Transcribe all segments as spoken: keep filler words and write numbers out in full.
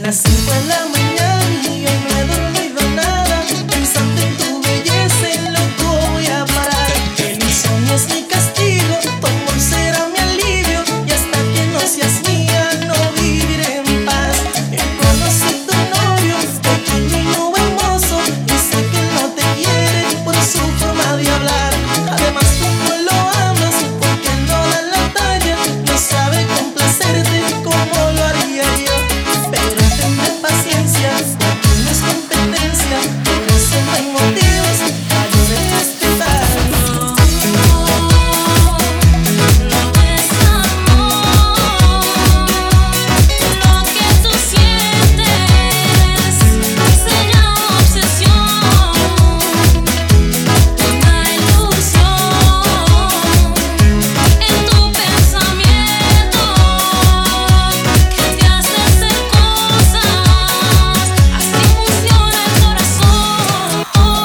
las cinco de la mañana y yo no he dormido nada, pensando en tu belleza y loco voy a parar. El insomnio es mi castigo, tu amor será mi alivio, y hasta que no seas mía no viviré en paz. Yo conocí tu novio, pequeño y hermoso, y sé que no te quiere por su forma de hablar. Además tú no lo amas porque no da la talla, no sabe complacerte como lo haría yo. Pero tenme paciencia, porque no es competencia, por eso no hay motivos para yo desesperar. Lo que es amor, lo que tú sientes, se llama obsesión, una ilusión en tu pensamiento que te hace hacer cosas, así funciona el corazón.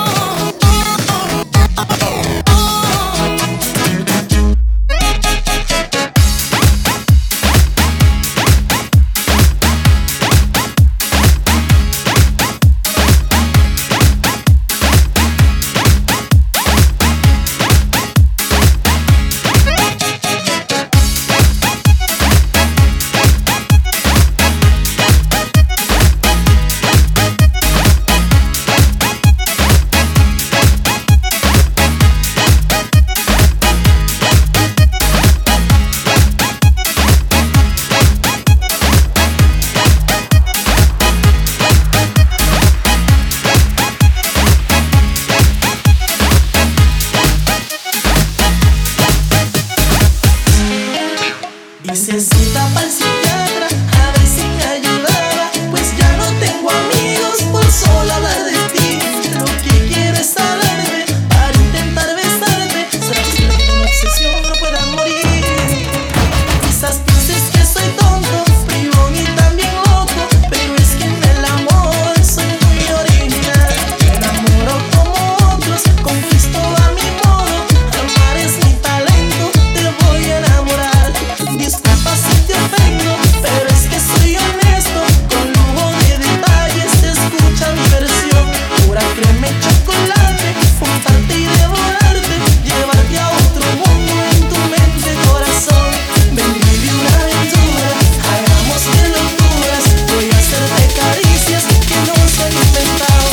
Y se cita pa'l psiquiatra a ver si me ayudaba, pues ya no tengo amigos por solo hablar de ti. Lo que quiero es saberme para intentar besarme, sabes que una obsesión no pueda morir. Quizás pienses que soy tonto, bribón y también loco, pero es que en el amor soy muy original. Me enamoro como otros, conquisto a mi modo, amar es mi talento, te voy a enamorar. Disculpa si te ofendo, pero es que soy honesto, con lujo de detalles te escucha mi versión. Pura crema y chocolate, juntarte y devorarte, llevarte a otro mundo en tu mente, corazón. Ven, vive una aventura, hagamos mil locuras, voy a hacerte caricias que no se han inventado.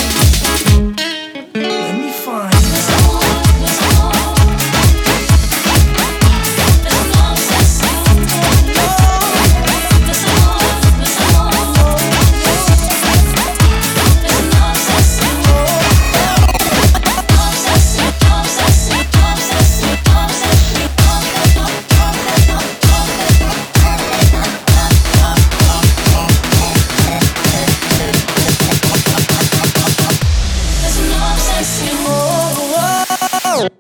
Let me find Es una obsesión. oh, oh, oh.